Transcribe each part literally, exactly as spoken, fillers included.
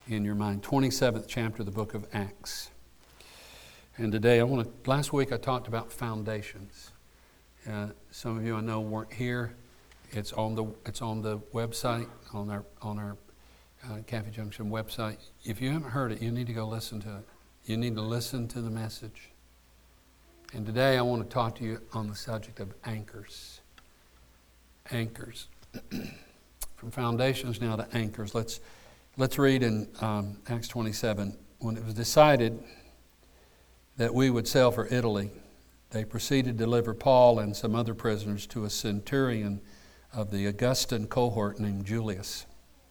in your mind. twenty-seventh chapter of the book of Acts. And today I want to, last week I talked about foundations. Uh, some of you I know weren't here. It's on the it's on the website, on our on our uh, Cafe Junction website. If you haven't heard it, you need to go listen to it. You need to listen to the message. And today I want to talk to you on the subject of anchors. Anchors. From foundations now to anchors. Let's let's read in um, Acts twenty-seven. When it was decided that we would sail for Italy, they proceeded to deliver Paul and some other prisoners to a centurion of the Augustan cohort named Julius.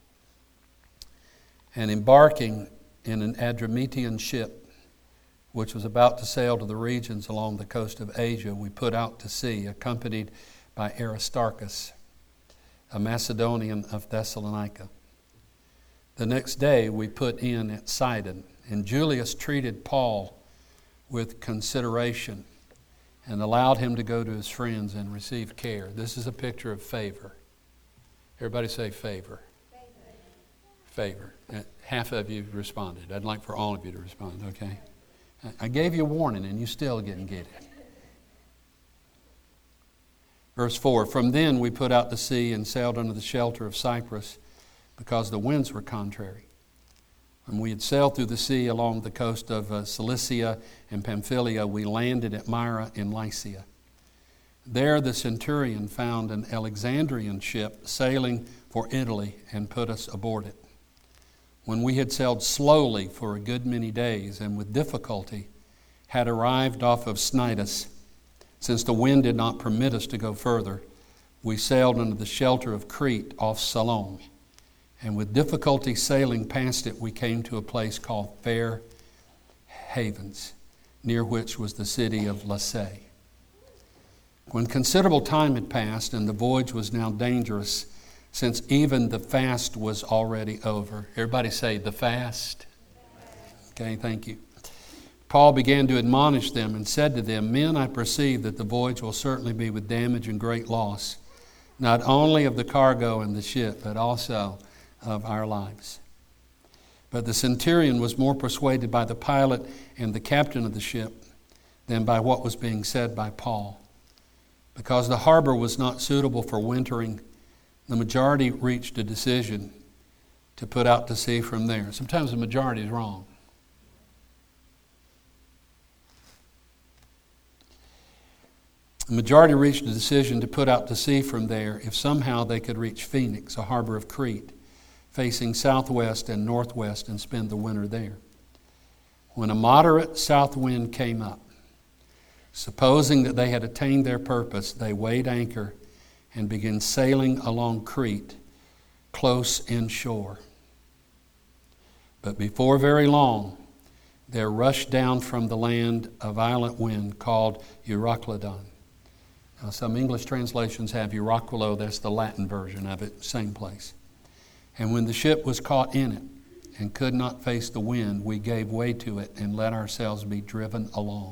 And embarking in an Adramyttian ship, which was about to sail to the regions along the coast of Asia, we put out to sea, accompanied by Aristarchus, a Macedonian of Thessalonica. The next day we put in at Sidon, and Julius treated Paul with consideration and allowed him to go to his friends and receive care. This is a picture of favor. Everybody say favor. Favor. Favor. Half of you responded. I'd like for all of you to respond, okay? I gave you a warning and you still didn't get it. Verse four, from then we put out to sea and sailed under the shelter of Cyprus because the winds were contrary. When we had sailed through the sea along the coast of uh, Cilicia and Pamphylia, we landed at Myra in Lycia. There the centurion found an Alexandrian ship sailing for Italy and put us aboard it. When we had sailed slowly for a good many days and with difficulty had arrived off of Cnidus, since the wind did not permit us to go further, we sailed under the shelter of Crete off Salome. And with difficulty sailing past it, we came to a place called Fair Havens, near which was the city of Lasea. When considerable time had passed and the voyage was now dangerous, since even the fast was already over. Everybody say, the fast. Okay, thank you. Paul began to admonish them and said to them, men, I perceive that the voyage will certainly be with damage and great loss, not only of the cargo and the ship, but also of our lives. But the centurion was more persuaded by the pilot and the captain of the ship than by what was being said by Paul. Because the harbor was not suitable for wintering, the majority reached a decision to put out to sea from there. Sometimes the majority is wrong. The majority reached a decision to put out to sea from there if somehow they could reach Phoenix, a harbor of Crete, facing southwest and northwest, and spend the winter there. When a moderate south wind came up, supposing that they had attained their purpose, they weighed anchor and began sailing along Crete, close inshore. But before very long, there rushed down from the land a violent wind called Euroclydon. Now, some English translations have Euraculo, that's the Latin version of it, same place. And when the ship was caught in it and could not face the wind, we gave way to it and let ourselves be driven along.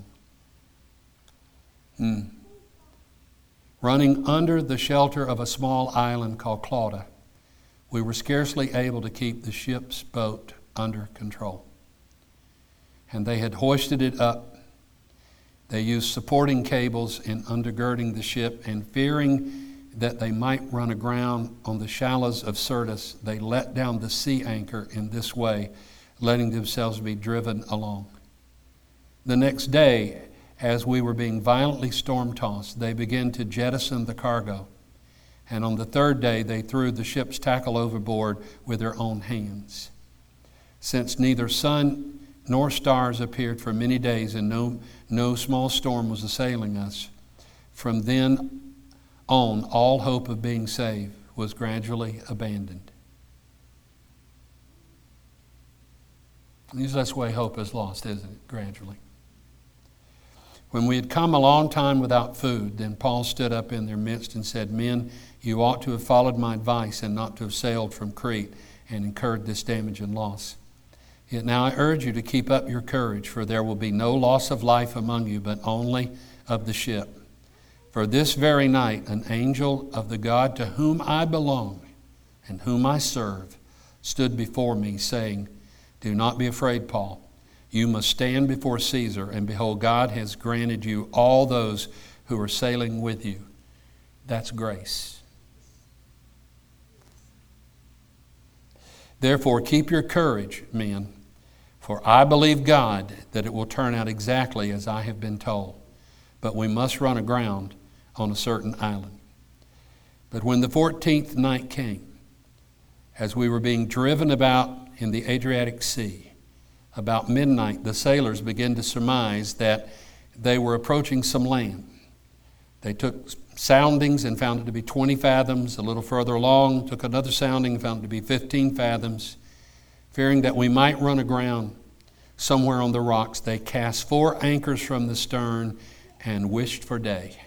Hmm. Running under the shelter of a small island called Clauda, we were scarcely able to keep the ship's boat under control. And they had hoisted it up. They used supporting cables in undergirding the ship, and fearing that they might run aground on the shallows of Syrtis, they let down the sea anchor in this way, letting themselves be driven along. The next day, as we were being violently storm-tossed, they began to jettison the cargo. And on the third day, they threw the ship's tackle overboard with their own hands. Since neither sun nor stars appeared for many days and no, no small storm was assailing us, from then on, all hope of being saved was gradually abandoned. Usually that's the way hope is lost, isn't it? Gradually. When we had come a long time without food, then Paul stood up in their midst and said, men, you ought to have followed my advice and not to have sailed from Crete and incurred this damage and loss. Yet now I urge you to keep up your courage, for there will be no loss of life among you, but only of the ship. For this very night, an angel of the God to whom I belong and whom I serve stood before me, saying, Do not be afraid, Paul. You must stand before Caesar, and behold, God has granted you all those who are sailing with you. That's grace. Therefore, keep your courage, men, for I believe God that it will turn out exactly as I have been told. But we must run aground on a certain island. But when the fourteenth night came, as we were being driven about in the Adriatic Sea, about midnight, the sailors began to surmise that they were approaching some land. They took soundings and found it to be twenty fathoms. A little further along, took another sounding and found it to be fifteen fathoms. Fearing that we might run aground somewhere on the rocks, they cast four anchors from the stern and wished for day.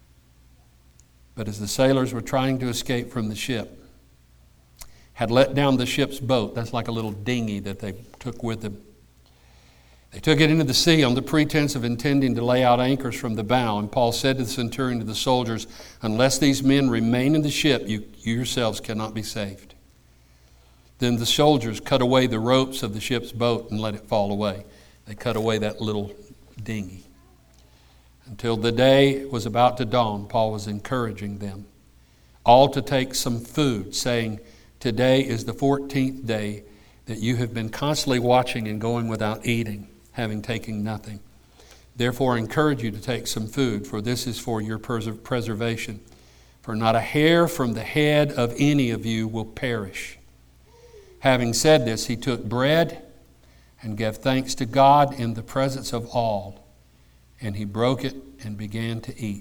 But as the sailors were trying to escape from the ship, had let down the ship's boat, that's like a little dinghy that they took with them. They took it into the sea on the pretense of intending to lay out anchors from the bow. And Paul said to the centurion, to the soldiers, unless these men remain in the ship, you, you yourselves cannot be saved. Then the soldiers cut away the ropes of the ship's boat and let it fall away. They cut away that little dinghy. Until the day was about to dawn, Paul was encouraging them all to take some food, saying, today is the fourteenth day that you have been constantly watching and going without eating, having taken nothing. Therefore, I encourage you to take some food, for this is for your pres- preservation. For not a hair from the head of any of you will perish. Having said this, he took bread and gave thanks to God in the presence of all, and he broke it and began to eat.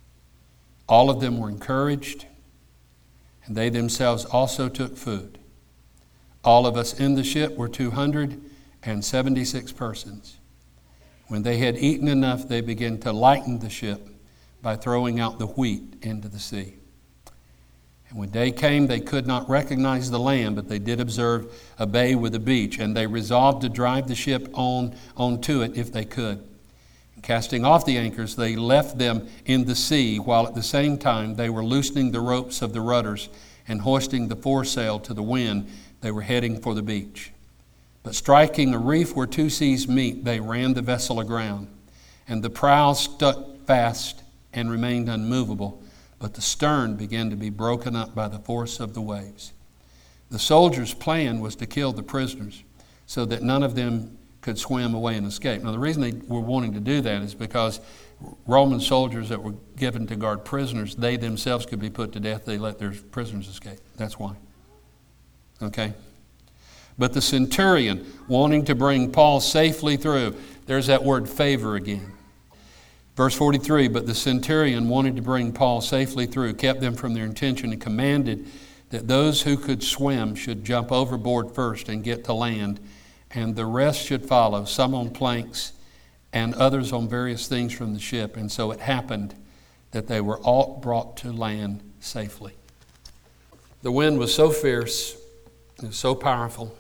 All of them were encouraged, and they themselves also took food. All of us in the ship were two hundred seventy-six persons. When they had eaten enough, they began to lighten the ship by throwing out the wheat into the sea. And when day came, they could not recognize the land, but they did observe a bay with a beach, and they resolved to drive the ship on onto it if they could. And casting off the anchors, they left them in the sea, while at the same time they were loosening the ropes of the rudders and hoisting the foresail to the wind. They were heading for the beach. But striking a reef where two seas meet, they ran the vessel aground, and the prow stuck fast and remained unmovable, but the stern began to be broken up by the force of the waves. The soldiers' plan was to kill the prisoners so that none of them could swim away and escape. Now, the reason they were wanting to do that is because Roman soldiers that were given to guard prisoners, they themselves could be put to death. They let their prisoners escape. That's why. Okay? But the centurion, wanting to bring Paul safely through, there's that word favor again. Verse forty-three, but the centurion wanted to bring Paul safely through, kept them from their intention, and commanded that those who could swim should jump overboard first and get to land, and the rest should follow, some on planks and others on various things from the ship. And so it happened that they were all brought to land safely. The wind was so fierce, it was so powerful,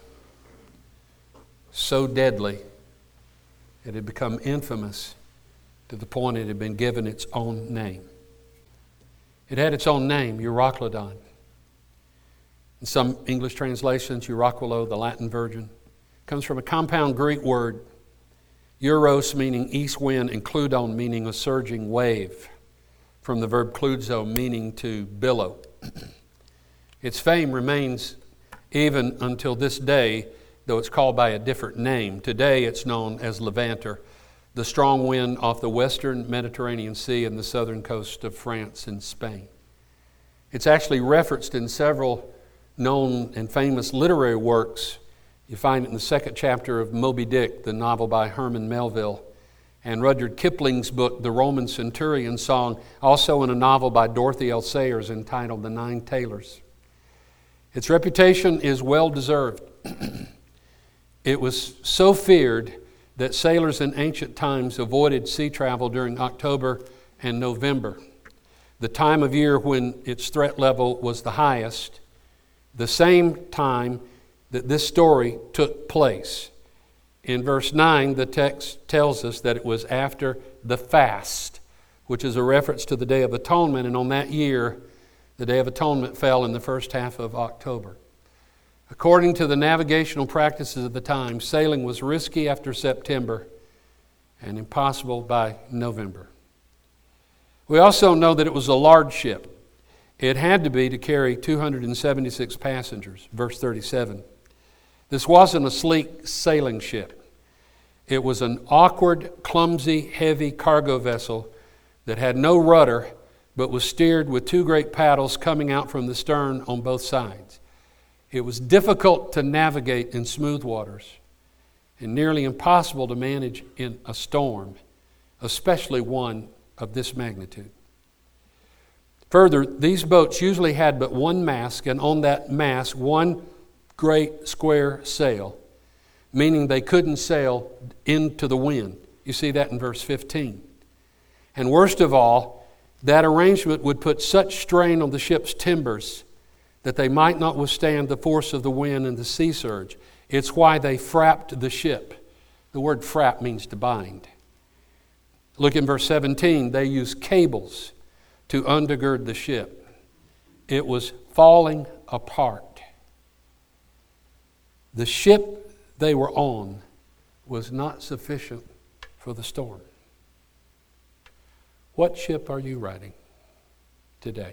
so deadly, it had become infamous to the point it had been given its own name. It had its own name, Euroclydon. In some English translations, Euroquilo, the Latin version, comes from a compound Greek word, euros meaning east wind and kludon meaning a surging wave, from the verb kludzo meaning to billow. Its fame remains even until this day, though it's called by a different name. Today it's known as Levanter, the strong wind off the western Mediterranean Sea and the southern coast of France and Spain. It's actually referenced in several known and famous literary works. You find it in the second chapter of Moby Dick, the novel by Herman Melville, and Rudyard Kipling's book, The Roman Centurion Song, also in a novel by Dorothy L. Sayers entitled The Nine Tailors. Its reputation is well deserved. It was so feared that sailors in ancient times avoided sea travel during October and November, the time of year when its threat level was the highest, the same time that this story took place. In verse nine, the text tells us that it was after the fast, which is a reference to the Day of Atonement, and on that year, the Day of Atonement fell in the first half of October. According to the navigational practices of the time, sailing was risky after September and impossible by November. We also know that it was a large ship. It had to be to carry two hundred seventy-six passengers, verse thirty-seven. This wasn't a sleek sailing ship. It was an awkward, clumsy, heavy cargo vessel that had no rudder but was steered with two great paddles coming out from the stern on both sides. It was difficult to navigate in smooth waters and nearly impossible to manage in a storm, especially one of this magnitude. Further, these boats usually had but one mast, and on that mast, one great square sail, meaning they couldn't sail into the wind. You see that in verse fifteen. And worst of all, that arrangement would put such strain on the ship's timbers that they might not withstand the force of the wind and the sea surge. It's why they frapped the ship. The word frap means to bind. Look in verse seventeen. They used cables to undergird the ship. It was falling apart. The ship they were on was not sufficient for the storm. What ship are you riding today?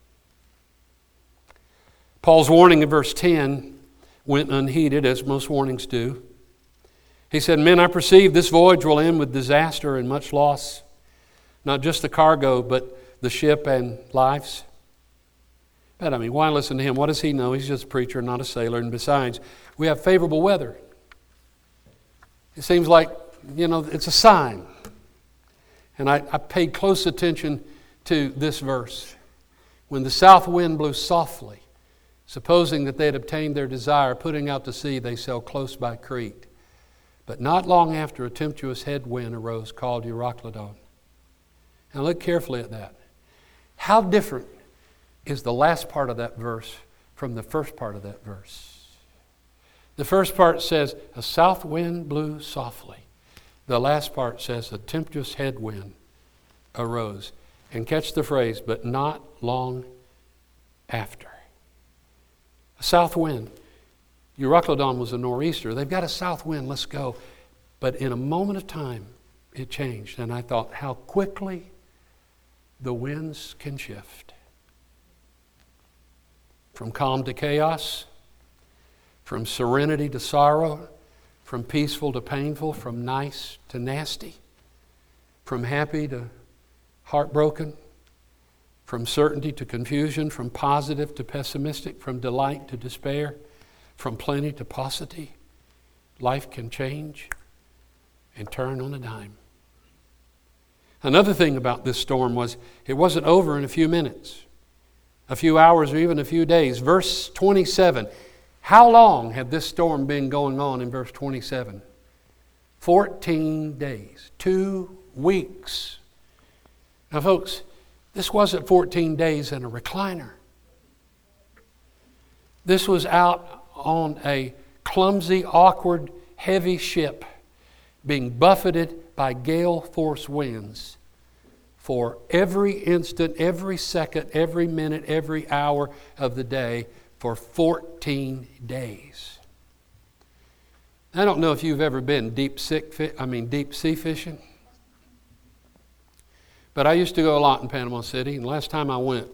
Paul's warning in verse ten went unheeded, as most warnings do. He said, "Men, I perceive this voyage will end with disaster and much loss, not just the cargo, but the ship and lives." But I mean, why listen to him? What does he know? He's just a preacher, not a sailor. And besides, we have favorable weather. It seems like, you know, it's a sign. And I, I paid close attention to this verse. When the south wind blew softly, supposing that they had obtained their desire, putting out to sea, they sailed close by Crete. But not long after, a tempestuous headwind arose called Euroclydon. Now look carefully at that. How different is the last part of that verse from the first part of that verse? The first part says, a south wind blew softly. The last part says, a tempestuous headwind arose. And catch the phrase, but not long after. A south wind. Euroclydon was a nor'easter. They've got a south wind, let's go. But in a moment of time, it changed. And I thought, how quickly the winds can shift. From calm to chaos, from serenity to sorrow, from peaceful to painful, from nice to nasty, from happy to heartbroken, from certainty to confusion, from positive to pessimistic, from delight to despair, from plenty to paucity. Life can change and turn on a dime. Another thing about this storm was it wasn't over in a few minutes, a few hours, or even a few days. Verse twenty-seven. How long had this storm been going on in verse twenty-seven? fourteen days. Two weeks. Now, folks, this wasn't fourteen days in a recliner. This was out on a clumsy, awkward, heavy ship being buffeted by gale force winds for every instant, every second, every minute, every hour of the day for fourteen days. I don't know if you've ever been deep sick, I mean deep sea fishing, but I used to go a lot in Panama City, and last time I went,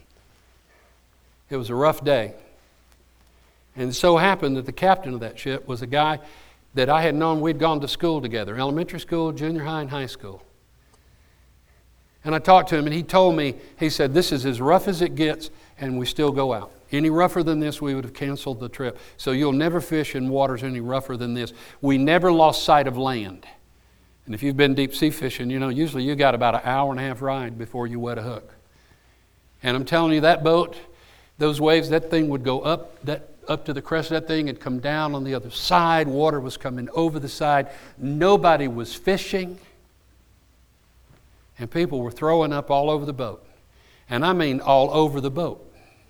it was a rough day. And it so happened that the captain of that ship was a guy that I had known. We'd gone to school together, elementary school, junior high, and high school. And I talked to him, and he told me, he said, this is as rough as it gets, and we still go out. Any rougher than this, we would have canceled the trip. So you'll never fish in waters any rougher than this. We never lost sight of land. And if you've been deep sea fishing, you know, usually you got about an hour and a half ride before you wet a hook. And I'm telling you, that boat, those waves, that thing would go up, that up to the crest of that thing and come down on the other side. Water was coming over the side. Nobody was fishing. And people were throwing up all over the boat. And I mean all over the boat.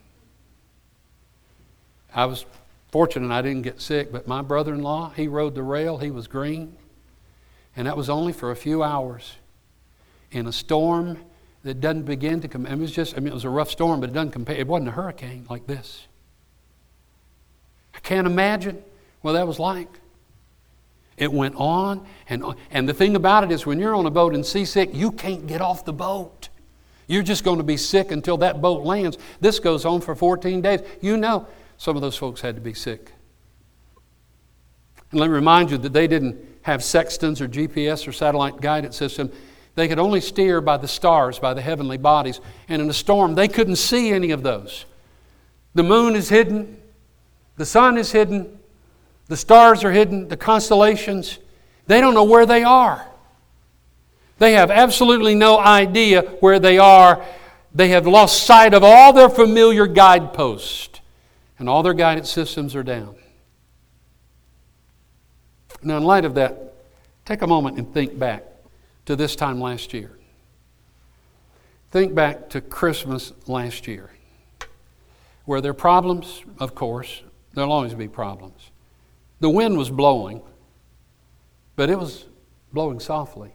I was fortunate I didn't get sick, but my brother-in-law, he rode the rail. He was green. And that was only for a few hours in a storm that doesn't begin to come. I mean, it was just, I mean, it was a rough storm, but it doesn't compare. It wasn't a hurricane like this. I can't imagine what that was like. It went on and on. And the thing about it is when you're on a boat and seasick, you can't get off the boat. You're just going to be sick until that boat lands. This goes on for fourteen days. You know, some of those folks had to be sick. And let me remind you that they didn't have sextants or G P S or satellite guidance system. They could only steer by the stars, by the heavenly bodies. And in a storm, they couldn't see any of those. The moon is hidden. The sun is hidden. The stars are hidden. The constellations. They don't know where they are. They have absolutely no idea where they are. They have lost sight of all their familiar guideposts. And all their guidance systems are down. Now, in light of that, take a moment and think back to this time last year. Think back to Christmas last year. Were there problems? Of course. There'll always be problems. The wind was blowing, but it was blowing softly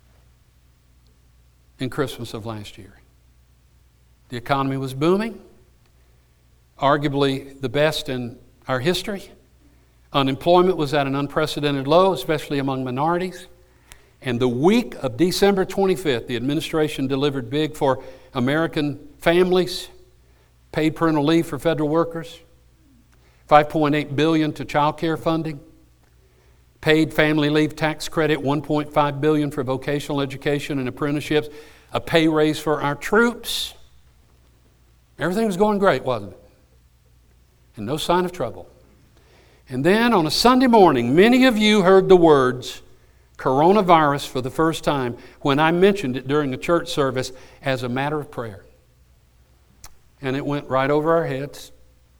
in Christmas of last year. The economy was booming, arguably the best in our history. Unemployment was at an unprecedented low, especially among minorities. And the week of December twenty-fifth, the administration delivered big for American families, paid parental leave for federal workers, five point eight billion dollars to child care funding, paid family leave tax credit, one point five billion dollars for vocational education and apprenticeships, a pay raise for our troops. Everything was going great, wasn't it? And no sign of trouble. And then on a Sunday morning, many of you heard the words coronavirus for the first time when I mentioned it during a church service as a matter of prayer. And it went right over our heads.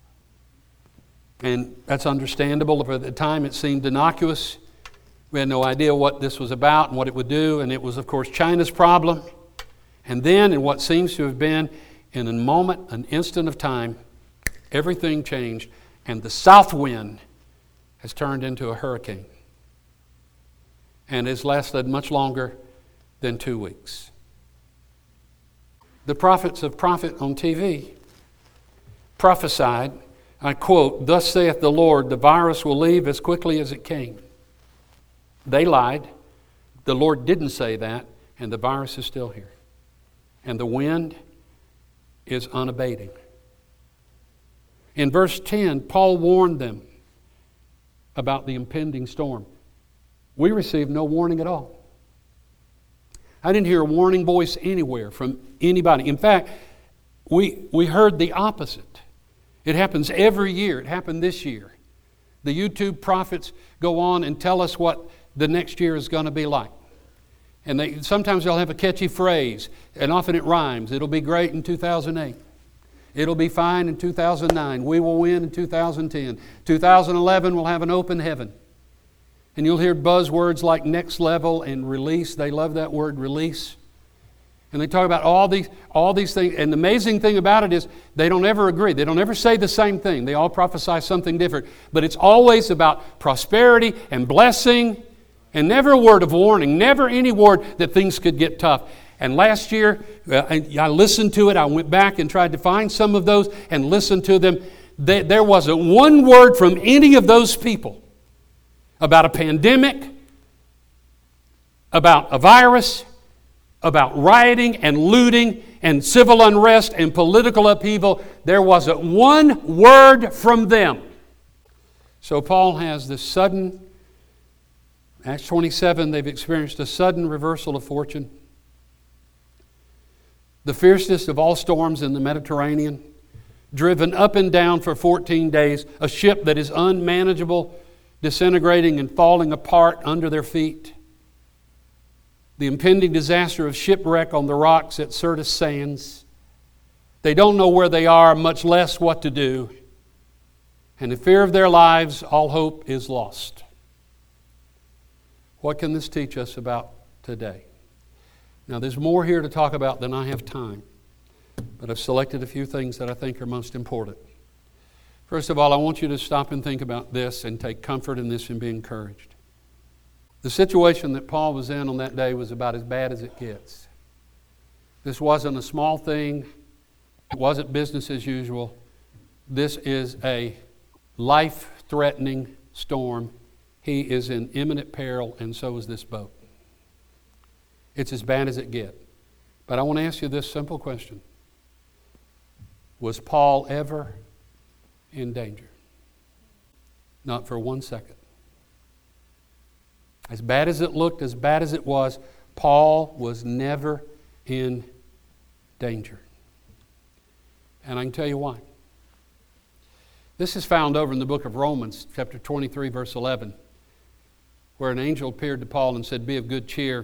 And that's understandable. But at the time it seemed innocuous. We had no idea what this was about and what it would do. And it was, of course, China's problem. And then in what seems to have been in a moment, an instant of time, everything changed. And the south wind has turned into a hurricane. And has lasted much longer than two weeks. The prophets of Prophet on T V prophesied, I quote, "Thus saith the Lord, the virus will leave as quickly as it came." They lied. The Lord didn't say that, and the virus is still here. And the wind is unabating. In verse ten, Paul warned them about the impending storm. We received no warning at all. I didn't hear a warning voice anywhere from anybody. In fact, we, we heard the opposite. It happens every year. It happened this year. The YouTube prophets go on and tell us what the next year is going to be like. And they sometimes they'll have a catchy phrase, and often it rhymes. It'll be great in two thousand eight. It'll be fine in two thousand nine. We will win in two thousand ten. two thousand eleven we'll have an open heaven. And you'll hear buzzwords like next level and release. They love that word, release. And they talk about all these, all these things. And the amazing thing about it is they don't ever agree. They don't ever say the same thing. They all prophesy something different. But it's always about prosperity and blessing and never a word of warning, never any word that things could get tough. And last year, uh, I listened to it. I went back and tried to find some of those and listened to them. They, there wasn't one word from any of those people about a pandemic, about a virus, about rioting and looting and civil unrest and political upheaval. There wasn't one word from them. So Paul has this sudden, Acts twenty-seven, they've experienced a sudden reversal of fortune. The fiercest of all storms in the Mediterranean, driven up and down for fourteen days, a ship that is unmanageable, disintegrating and falling apart under their feet. The impending disaster of shipwreck on the rocks at Syrtis Sands. They don't know where they are, much less what to do. And in fear of their lives, all hope is lost. What can this teach us about today? Now, there's more here to talk about than I have time, but I've selected a few things that I think are most important. First of all, I want you to stop and think about this and take comfort in this and be encouraged. The situation that Paul was in on that day was about as bad as it gets. This wasn't a small thing. It wasn't business as usual. This is a life-threatening storm. He is in imminent peril, and so is this boat. It's as bad as it gets. But I want to ask you this simple question. Was Paul ever in danger? Not for one second. As bad as it looked, as bad as it was, Paul was never in danger. And I can tell you why. This is found over in the book of Romans, chapter twenty-three, verse eleven, where an angel appeared to Paul and said, "Be of good cheer,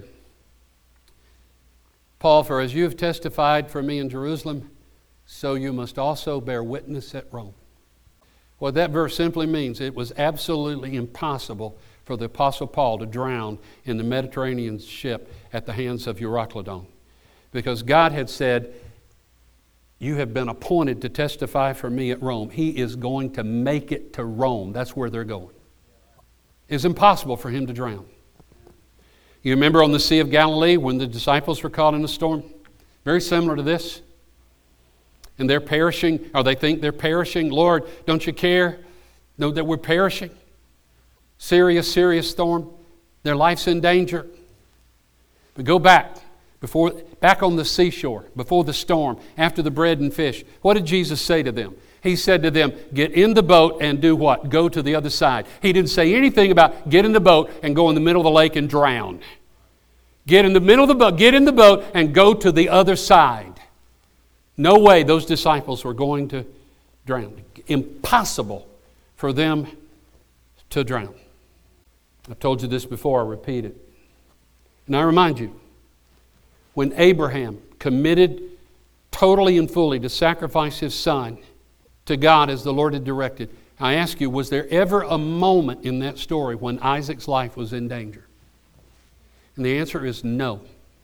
Paul, for as you have testified for me in Jerusalem, so you must also bear witness at Rome." What that verse simply means, it was absolutely impossible for the Apostle Paul to drown in the Mediterranean ship at the hands of Euroclydon, because God had said, "You have been appointed to testify for me at Rome." He is going to make it to Rome. That's where they're going. It's impossible for him to drown. You remember on the Sea of Galilee when the disciples were caught in a storm? Very similar to this. And they're perishing, or they think they're perishing. "Lord, don't you care? Know that we're perishing?" Serious, serious storm. Their life's in danger. But go back, before, back on the seashore, before the storm, after the bread and fish. What did Jesus say to them? He said to them, "Get in the boat and do what? Go to the other side." He didn't say anything about get in the boat and go in the middle of the lake and drown. Get in the middle of the boat, get in the boat and go to the other side. No way those disciples were going to drown. Impossible for them to drown. I've told you this before, I repeat it. And I remind you, when Abraham committed totally and fully to sacrifice his son to God as the Lord had directed, I ask you, was there ever a moment in that story when Isaac's life was in danger? And the answer is no.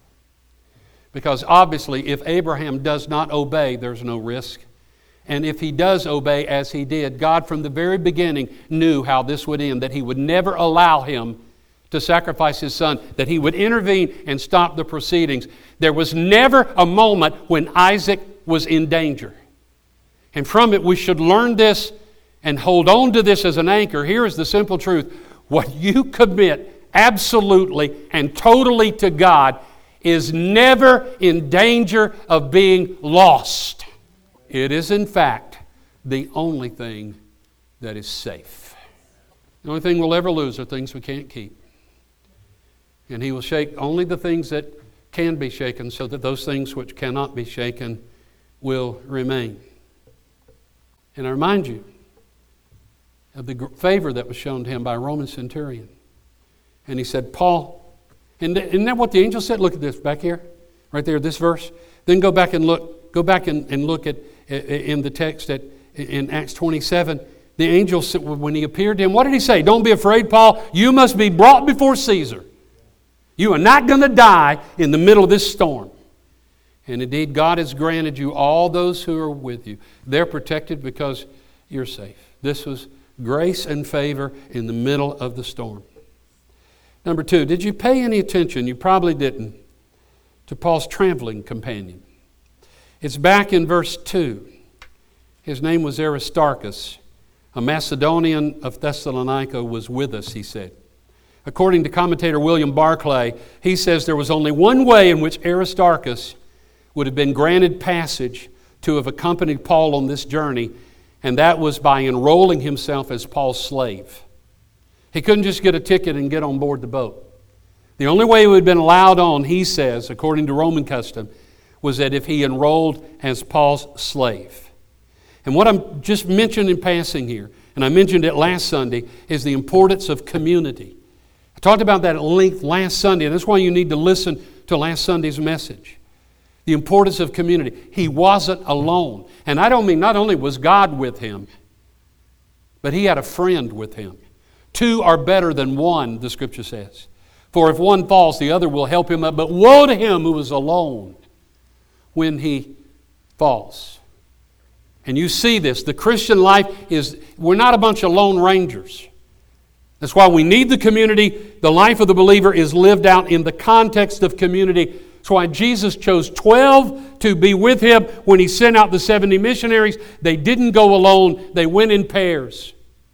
Because obviously, if Abraham does not obey, there's no risk. And if he does obey as he did, God from the very beginning knew how this would end, that He would never allow him to sacrifice his son, that He would intervene and stop the proceedings. There was never a moment when Isaac was in danger. And from it, we should learn this and hold on to this as an anchor. Here is the simple truth. What you commit absolutely and totally to God is never in danger of being lost. It is, in fact, the only thing that is safe. The only thing we'll ever lose are things we can't keep. And He will shake only the things that can be shaken, so that those things which cannot be shaken will remain. And I remind you of the favor that was shown to him by a Roman centurion. And he said, "Paul," and isn't that what the angel said? Look at this back here, right there, this verse. Then go back and look. Go back and, and look at in the text at in Acts twenty-seven. The angel said, when he appeared to him, what did he say? "Don't be afraid, Paul. You must be brought before Caesar. You are not going to die in the middle of this storm." And indeed, God has granted you all those who are with you. They're protected because you're safe. This was grace and favor in the middle of the storm. Number two, did you pay any attention? You probably didn't. To Paul's traveling companion. It's back in verse two. His name was Aristarchus. A Macedonian of Thessalonica was with us, he said. According to commentator William Barclay, he says there was only one way in which Aristarchus would have been granted passage to have accompanied Paul on this journey, and that was by enrolling himself as Paul's slave. He couldn't just get a ticket and get on board the boat. The only way he would have been allowed on, he says, according to Roman custom, was that if he enrolled as Paul's slave. And what I'm just mentioning in passing here, and I mentioned it last Sunday, is the importance of community. I talked about that at length last Sunday, and that's why you need to listen to last Sunday's message. The importance of community. He wasn't alone. And I don't mean not only was God with him, but he had a friend with him. Two are better than one, the Scripture says. For if one falls, the other will help him up. But woe to him who is alone when he falls. And you see this. The Christian life is, we're not a bunch of lone rangers. That's why we need the community. The life of the believer is lived out in the context of community. That's why Jesus chose twelve to be with him when he sent out the seventy missionaries. They didn't go alone. They went in pairs.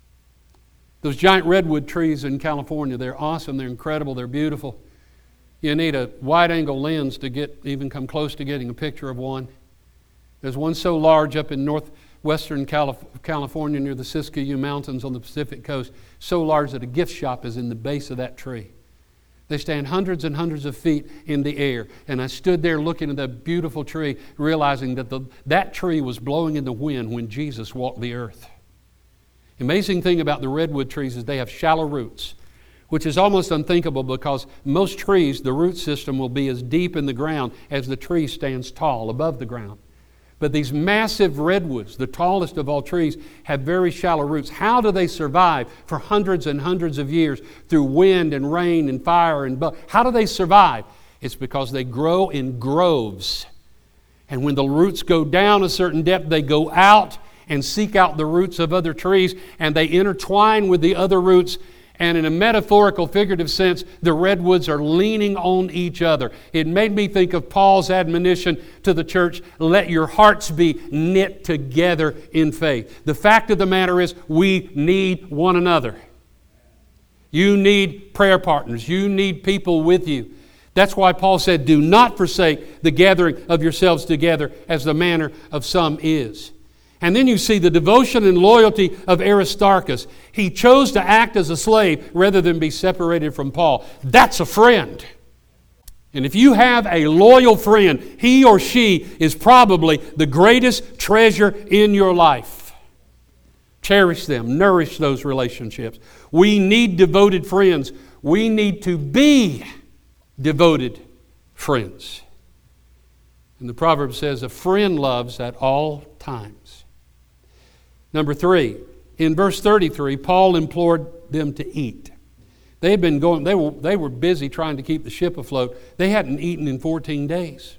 Those giant redwood trees in California, they're awesome, they're incredible, they're beautiful. You need a wide-angle lens to get even come close to getting a picture of one. There's one so large up in northwestern Calif- California near the Siskiyou Mountains on the Pacific coast, so large that a gift shop is in the base of that tree. They stand hundreds and hundreds of feet in the air. And I stood there looking at that beautiful tree, realizing that the, that tree was blowing in the wind when Jesus walked the earth. The amazing thing about the redwood trees is they have shallow roots, which is almost unthinkable because most trees, the root system will be as deep in the ground as the tree stands tall above the ground. But these massive redwoods, the tallest of all trees, have very shallow roots. How do they survive for hundreds and hundreds of years through wind and rain and fire and bu- How do they survive? It's because they grow in groves. And when the roots go down a certain depth, they go out and seek out the roots of other trees, and they intertwine with the other roots. And in a metaphorical, figurative sense, the redwoods are leaning on each other. It made me think of Paul's admonition to the church, let your hearts be knit together in faith. The fact of the matter is, we need one another. You need prayer partners. You need people with you. That's why Paul said, do not forsake the gathering of yourselves together as the manner of some is. And then you see the devotion and loyalty of Aristarchus. He chose to act as a slave rather than be separated from Paul. That's a friend. And if you have a loyal friend, he or she is probably the greatest treasure in your life. Cherish them, nourish those relationships. We need devoted friends. We need to be devoted friends. And the proverb says, a friend loves at all times. Number three, in verse thirty-three, Paul implored them to eat. They had been going, they were, they were busy trying to keep the ship afloat. They hadn't eaten in fourteen days.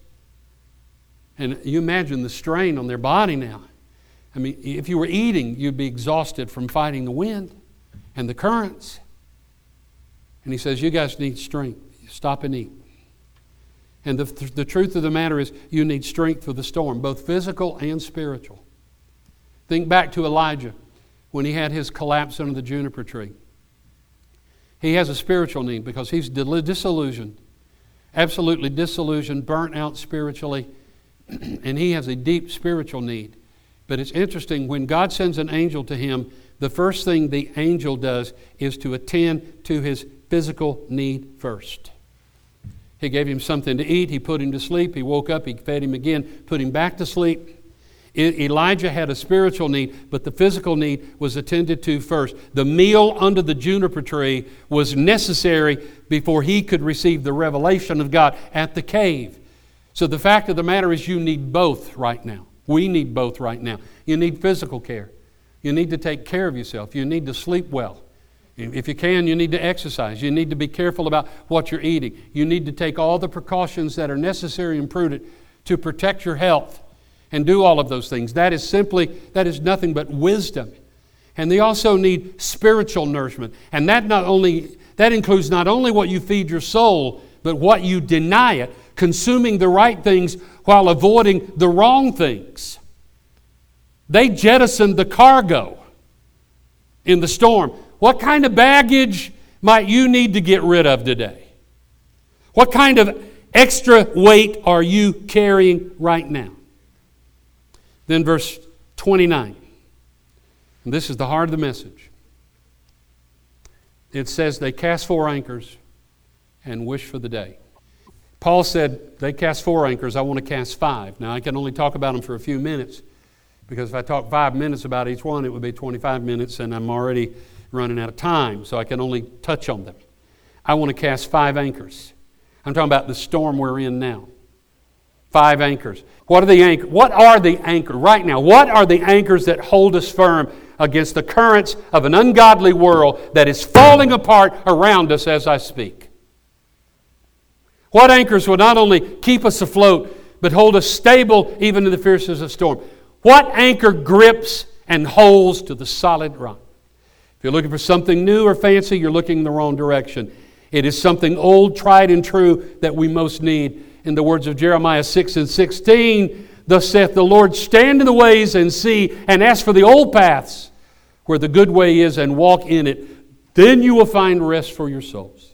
And you imagine the strain on their body now. I mean, if you were eating, you'd be exhausted from fighting the wind and the currents. And he says, you guys need strength. Stop and eat. And the, the truth of the matter is, you need strength for the storm, both physical and spiritual. Think back to Elijah when he had his collapse under the juniper tree. He has a spiritual need because he's disillusioned, absolutely disillusioned, burnt out spiritually, and he has a deep spiritual need. But it's interesting, when God sends an angel to him, the first thing the angel does is to attend to his physical need first. He gave him something to eat, he put him to sleep, he woke up, he fed him again, put him back to sleep. Elijah had a spiritual need, but the physical need was attended to first. The meal under the juniper tree was necessary before he could receive the revelation of God at the cave. So the fact of the matter is, you need both right now. We need both right now. You need physical care. You need to take care of yourself. You need to sleep well. If you can, you need to exercise. You need to be careful about what you're eating. You need to take all the precautions that are necessary and prudent to protect your health. And do all of those things. That is simply, that is nothing but wisdom. And they also need spiritual nourishment. And that not only, that includes not only what you feed your soul, but what you deny it, consuming the right things while avoiding the wrong things. They jettisoned the cargo in the storm. What kind of baggage might you need to get rid of today? What kind of extra weight are you carrying right now? Then verse twenty-nine. And this is the heart of the message. It says they cast four anchors and wish for the day. Paul said they cast four anchors, I want to cast five. Now I can only talk about them for a few minutes, because if I talk five minutes about each one, it would be twenty-five minutes and I'm already running out of time, so I can only touch on them. I want to cast five anchors. I'm talking about the storm we're in now. Five anchors. What are the anchor? What are the anchors right now? What are the anchors that hold us firm against the currents of an ungodly world that is falling apart around us as I speak? What anchors will not only keep us afloat, but hold us stable even in the fiercest of storm? What anchor grips and holds to the solid rock? If you're looking for something new or fancy, you're looking in the wrong direction. It is something old, tried, and true that we most need. In the words of Jeremiah six and sixteen, thus saith the Lord, stand in the ways and see, and ask for the old paths where the good way is, and walk in it. Then you will find rest for your souls.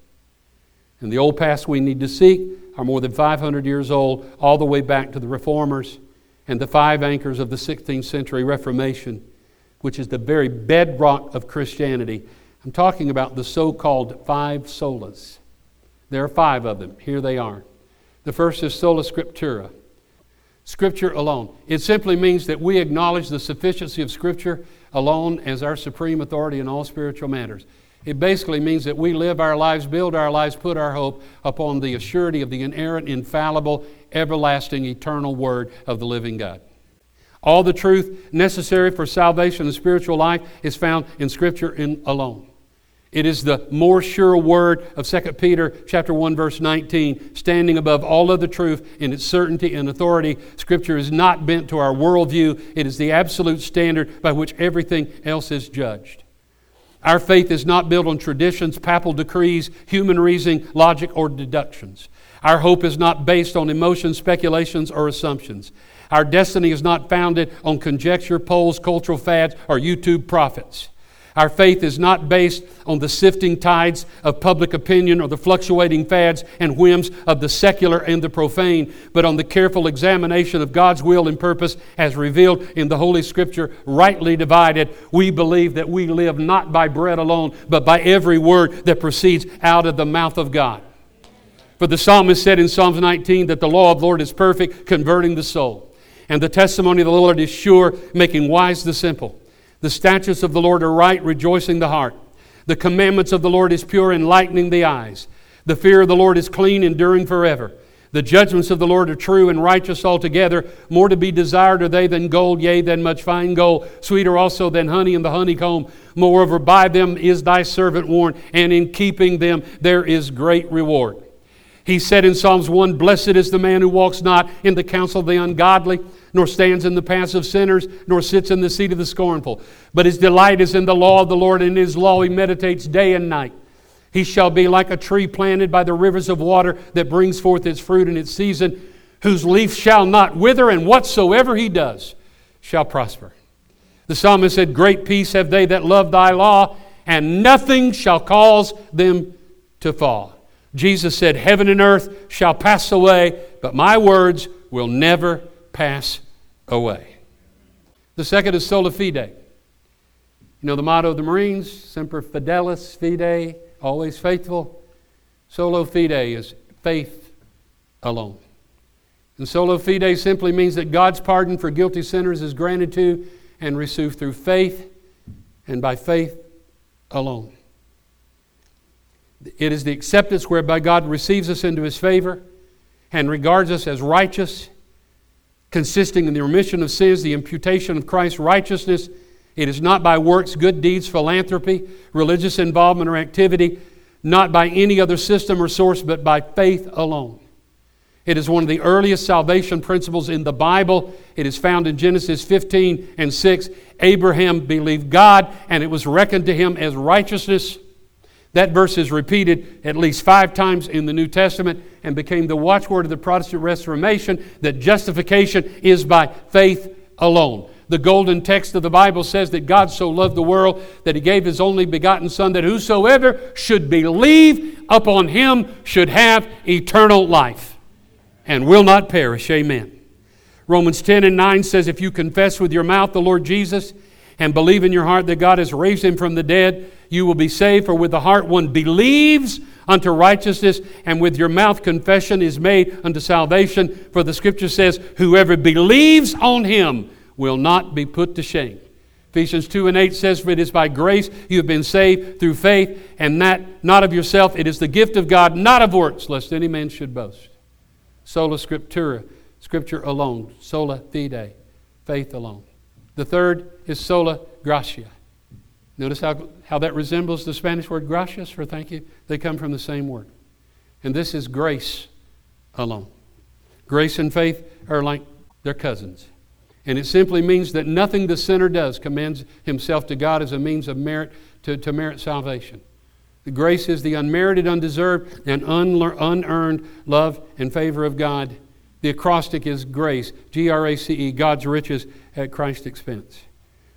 And the old paths we need to seek are more than five hundred years old, all the way back to the Reformers and the five anchors of the sixteenth century Reformation, which is the very bedrock of Christianity. I'm talking about the so-called five solas. There are five of them. Here they are. The first is sola scriptura, Scripture alone. It simply means that we acknowledge the sufficiency of Scripture alone as our supreme authority in all spiritual matters. It basically means that we live our lives, build our lives, put our hope upon the assurity of the inerrant, infallible, everlasting, eternal Word of the living God. All the truth necessary for salvation and spiritual life is found in Scripture in alone. It is the more sure word of Second Peter chapter one, verse nineteen, standing above all other truth in its certainty and authority. Scripture is not bent to our worldview. It is the absolute standard by which everything else is judged. Our faith is not built on traditions, papal decrees, human reasoning, logic, or deductions. Our hope is not based on emotions, speculations, or assumptions. Our destiny is not founded on conjecture, polls, cultural fads, or YouTube prophets. Our faith is not based on the sifting tides of public opinion or the fluctuating fads and whims of the secular and the profane, but on the careful examination of God's will and purpose as revealed in the Holy Scripture, rightly divided. We believe that we live not by bread alone, but by every word that proceeds out of the mouth of God. For the psalmist said in Psalms nineteen that the law of the Lord is perfect, converting the soul. And the testimony of the Lord is sure, making wise the simple. The statutes of the Lord are right, rejoicing the heart. The commandments of the Lord is pure, enlightening the eyes. The fear of the Lord is clean, enduring forever. The judgments of the Lord are true and righteous altogether. More to be desired are they than gold, yea, than much fine gold. Sweeter also than honey in the honeycomb. Moreover, by them is thy servant warned, and in keeping them there is great reward. He said in Psalms one, Blessed is the man who walks not in the counsel of the ungodly, nor stands in the paths of sinners, nor sits in the seat of the scornful. But his delight is in the law of the Lord, and in his law he meditates day and night. He shall be like a tree planted by the rivers of water that brings forth its fruit in its season, whose leaf shall not wither, and whatsoever he does shall prosper. The psalmist said, Great peace have they that love thy law, and nothing shall cause them to fall. Jesus said, Heaven and earth shall pass away, but my words will never pass away. The second is sola fide. You know the motto of the Marines, Semper Fidelis Fide, always faithful. Sola fide is faith alone. And sola fide simply means that God's pardon for guilty sinners is granted to and received through faith and by faith alone. It is the acceptance whereby God receives us into His favor and regards us as righteous, consisting in the remission of sins, the imputation of Christ's righteousness. It is not by works, good deeds, philanthropy, religious involvement or activity, not by any other system or source, but by faith alone. It is one of the earliest salvation principles in the Bible. It is found in Genesis fifteen and six. Abraham believed God, and it was reckoned to him as righteousness. That verse is repeated at least five times in the New Testament and became the watchword of the Protestant Reformation, that justification is by faith alone. The golden text of the Bible says that God so loved the world that He gave His only begotten Son, that whosoever should believe upon Him should have eternal life and will not perish. Amen. Romans ten and nine says, if you confess with your mouth the Lord Jesus and believe in your heart that God has raised Him from the dead, you will be saved. For with the heart one believes unto righteousness, and with your mouth confession is made unto salvation. For the Scripture says, whoever believes on Him will not be put to shame. Ephesians two and eight says, for it is by grace you have been saved through faith, and that not of yourself. It is the gift of God, not of works, lest any man should boast. Sola scriptura, Scripture alone. Sola fide, faith alone. The third is sola gratia. Notice how, how that resembles the Spanish word gracias, for thank you. They come from the same word. And this is grace alone. Grace and faith are like they're cousins. And it simply means that nothing the sinner does commends himself to God as a means of merit to, to merit salvation. The grace is the unmerited, undeserved, and unle- unearned love and favor of God. The acrostic is grace, G R A C E, God's riches at Christ's expense.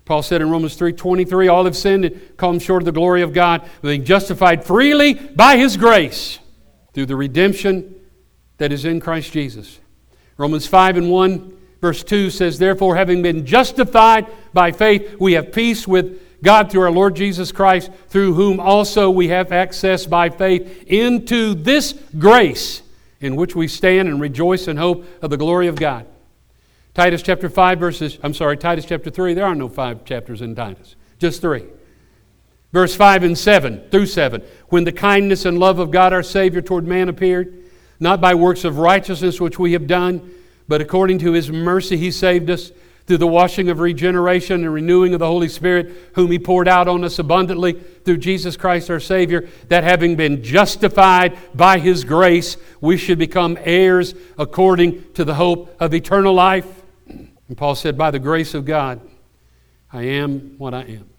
Paul said in Romans three twenty-three, all have sinned and come short of the glory of God, being justified freely by His grace through the redemption that is in Christ Jesus. Romans five and one, verse two says, therefore, having been justified by faith, we have peace with God through our Lord Jesus Christ, through whom also we have access by faith into this grace in which we stand and rejoice in hope of the glory of God. Titus chapter five verses, I'm sorry, Titus chapter three, there are no five chapters in Titus, just three. Verse five and seven through seven, when the kindness and love of God our Savior toward man appeared, not by works of righteousness which we have done, but according to His mercy He saved us through the washing of regeneration and renewing of the Holy Spirit, whom He poured out on us abundantly through Jesus Christ our Savior, that having been justified by His grace, we should become heirs according to the hope of eternal life. And Paul said, by the grace of God, I am what I am.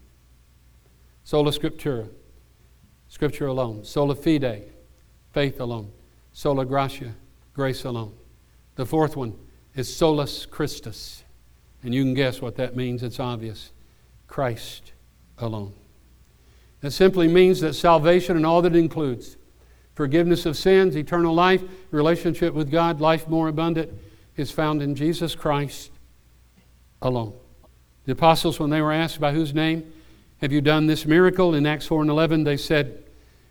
Sola Scriptura, Scripture alone. Sola Fide, faith alone. Sola Gratia, grace alone. The fourth one is Solus Christus. And you can guess what that means. It's obvious. Christ alone. That simply means that salvation and all that it includes, forgiveness of sins, eternal life, relationship with God, life more abundant, is found in Jesus Christ alone. The apostles, when they were asked by whose name have you done this miracle, in Acts four and eleven, they said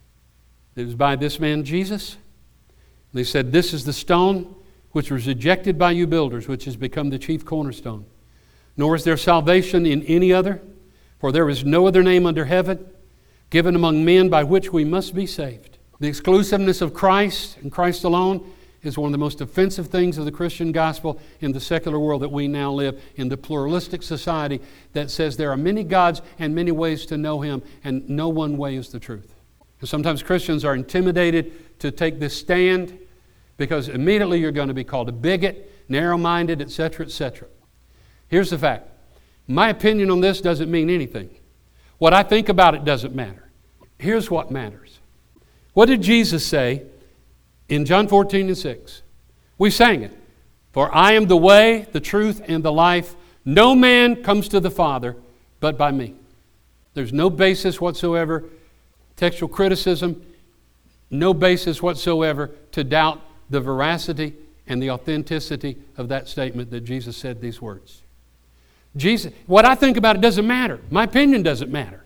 it was by this man Jesus. They said, this is the stone which was rejected by you builders, which has become the chief cornerstone. Nor is there salvation in any other, for there is no other name under heaven given among men by which we must be saved. The exclusiveness of Christ and Christ alone is one of the most offensive things of the Christian gospel in the secular world that we now live, in the pluralistic society that says there are many gods and many ways to know Him, and no one way is the truth. And sometimes Christians are intimidated to take this stand because immediately you're going to be called a bigot, narrow-minded, et cetera, et cetera. Here's the fact. My opinion on this doesn't mean anything. What I think about it doesn't matter. Here's what matters. What did Jesus say in John fourteen and six? We sang it. For I am the way, the truth, and the life. No man comes to the Father but by me. There's no basis whatsoever, textual criticism, no basis whatsoever to doubt the veracity and the authenticity of that statement that Jesus said these words. Jesus, what I think about it doesn't matter. My opinion doesn't matter.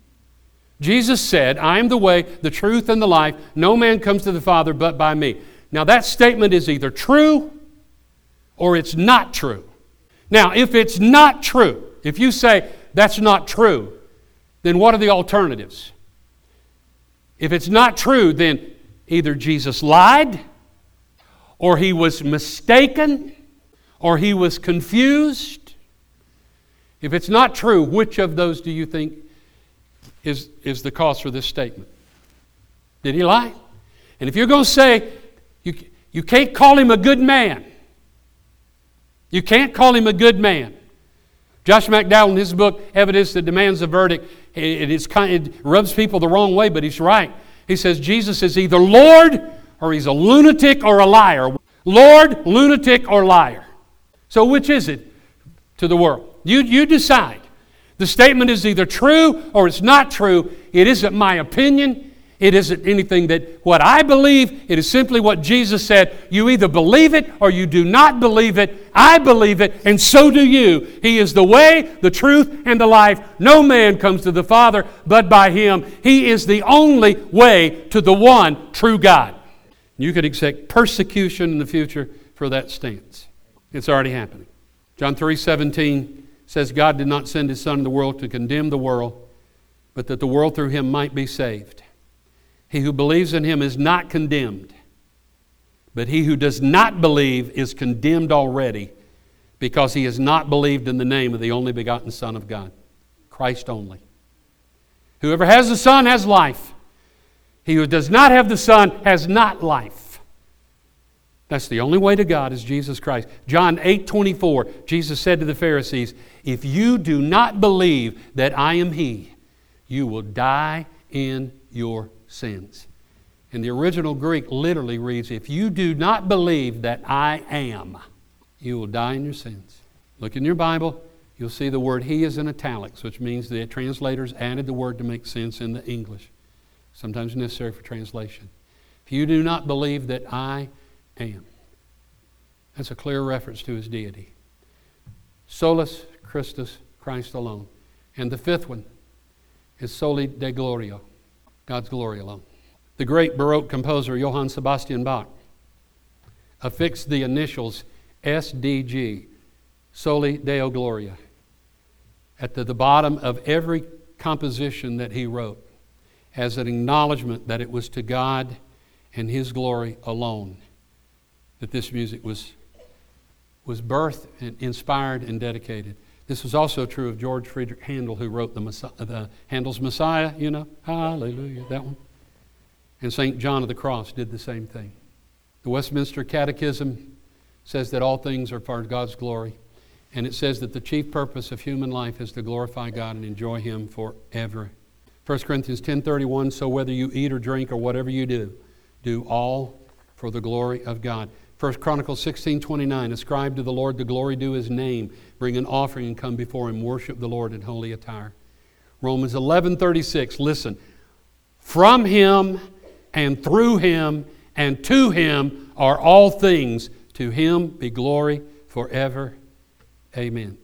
Jesus said, I am the way, the truth, and the life. No man comes to the Father but by me. Now that statement is either true or it's not true. Now, if it's not true, if you say that's not true, then what are the alternatives? If it's not true, then either Jesus lied, or He was mistaken, or He was confused. If it's not true, which of those do you think is, is the cause for this statement? Did He lie? And if you're going to say, you, you can't call Him a good man. You can't call Him a good man. Josh McDowell, in his book, Evidence That Demands a Verdict, it, it's kind, it rubs people the wrong way, but he's right. He says Jesus is either Lord or He's a lunatic or a liar. Lord, lunatic, or liar. So which is it to the world? You, you decide. The statement is either true or it's not true. It isn't my opinion. It isn't anything that what I believe. It is simply what Jesus said. You either believe it or you do not believe it. I believe it, and so do you. He is the way, the truth, and the life. No man comes to the Father but by Him. He is the only way to the one true God. You could expect persecution in the future for that stance. It's already happening. John three seventeen says God did not send His Son in the world to condemn the world, but that the world through Him might be saved. He who believes in Him is not condemned, but he who does not believe is condemned already, because he has not believed in the name of the only begotten Son of God, Christ only. Whoever has the Son has life. He who does not have the Son has not life. That's the only way to God is Jesus Christ. John eight twenty-four, Jesus said to the Pharisees, if you do not believe that I am He, you will die in your sins. And the original Greek literally reads, if you do not believe that I am, you will die in your sins. Look in your Bible. you'll see the word He is in italics, which means the translators added the word to make sense in the English, sometimes necessary for translation. If you do not believe that I am, that's a clear reference to His deity. Solus Christus, Christ alone. And the fifth one is Soli Deo Gloria, God's glory alone. The great Baroque composer Johann Sebastian Bach affixed the initials S D G, Soli Deo Gloria, at the, the bottom of every composition that he wrote as an acknowledgement that it was to God and His glory alone that this music was, was birthed and inspired and dedicated. This was also true of George Friedrich Handel, who wrote the, Messiah, the Handel's Messiah, you know, hallelujah, that one. And Saint John of the Cross did the same thing. The Westminster Catechism says that all things are for God's glory. And it says that the chief purpose of human life is to glorify God and enjoy Him forever. First Corinthians ten thirty-one, so whether you eat or drink or whatever you do, do all for the glory of God. First Chronicles sixteen twenty-nine, ascribe to the Lord the glory due His name. Bring an offering and come before Him. Worship the Lord in holy attire. Romans eleven thirty-six, listen. From Him and through Him and to Him are all things. To Him be glory forever. Amen.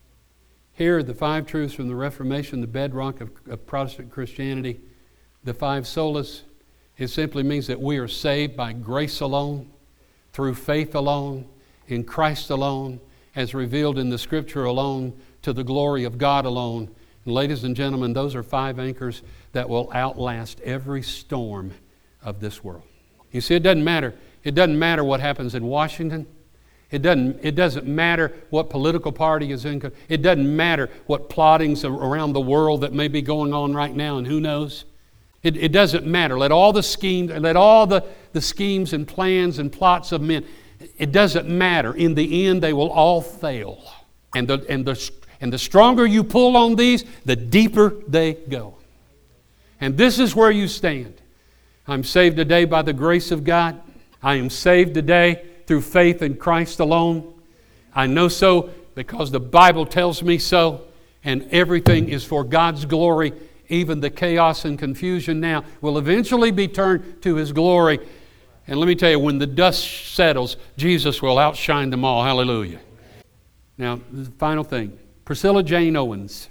Here are the five truths from the Reformation, the bedrock of, of Protestant Christianity. The five solas. It simply means that we are saved by grace alone, through faith alone, in Christ alone, as revealed in the Scripture alone, to the glory of God alone. And ladies and gentlemen, those are five anchors that will outlast every storm of this world. You see, it doesn't matter. It doesn't matter what happens in Washington. It doesn't, it doesn't matter what political party is in. It doesn't matter what plottings around the world that may be going on right now, and who knows. It, it doesn't matter. Let all the schemes, let all the, the schemes and plans and plots of men, it doesn't matter. In the end, they will all fail. And the, and the, and the stronger you pull on these, the deeper they go. And this is where you stand. I'm saved today by the grace of God. I am saved today through faith in Christ alone. I know so because the Bible tells me so. And everything is for God's glory. Even the chaos and confusion now will eventually be turned to His glory. And let me tell you, when the dust settles, Jesus will outshine them all. Hallelujah. Now, the final thing. Priscilla Jane Owens.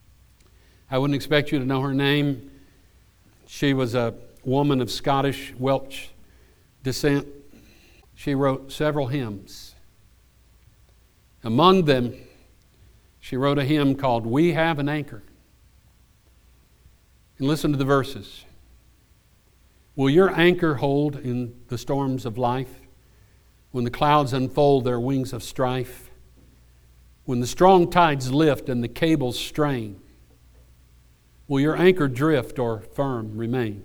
I wouldn't expect you to know her name. She was a woman of Scottish Welsh descent. She wrote several hymns. Among them, she wrote a hymn called We Have an Anchor. And listen to the verses. Will your anchor hold in the storms of life? When the clouds unfold their wings of strife? When the strong tides lift and the cables strain? Will your anchor drift or firm remain?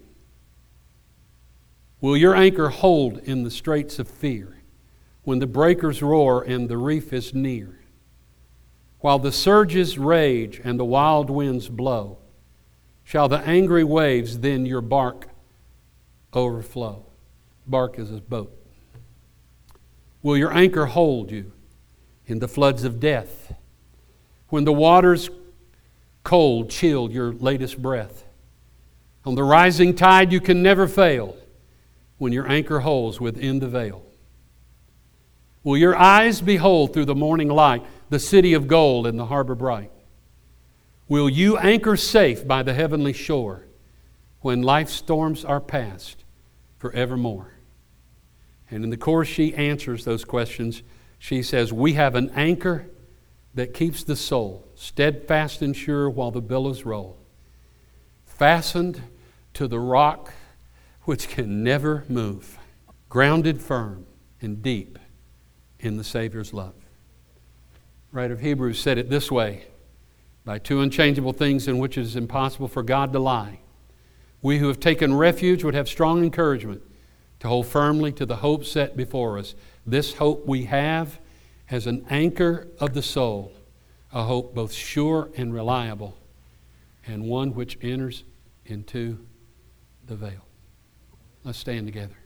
Will your anchor hold in the straits of fear? When the breakers roar and the reef is near? While the surges rage and the wild winds blow, shall the angry waves then your bark overflow? Bark is a boat. Will your anchor hold you in the floods of death? When the waters cold chill your latest breath? On the rising tide you can never fail when your anchor holds within the veil. Will your eyes behold through the morning light the city of gold and the harbor bright? Will you anchor safe by the heavenly shore when life's storms are past forevermore? And in the chorus she answers those questions. She says, we have an anchor that keeps the soul steadfast and sure while the billows roll, fastened to the rock which can never move, grounded firm and deep in the Savior's love. The writer of Hebrews said it this way, by two unchangeable things in which it is impossible for God to lie, we who have taken refuge would have strong encouragement to hold firmly to the hope set before us. This hope we have as an anchor of the soul, a hope both sure and reliable, and one which enters into the veil. Let's stand together.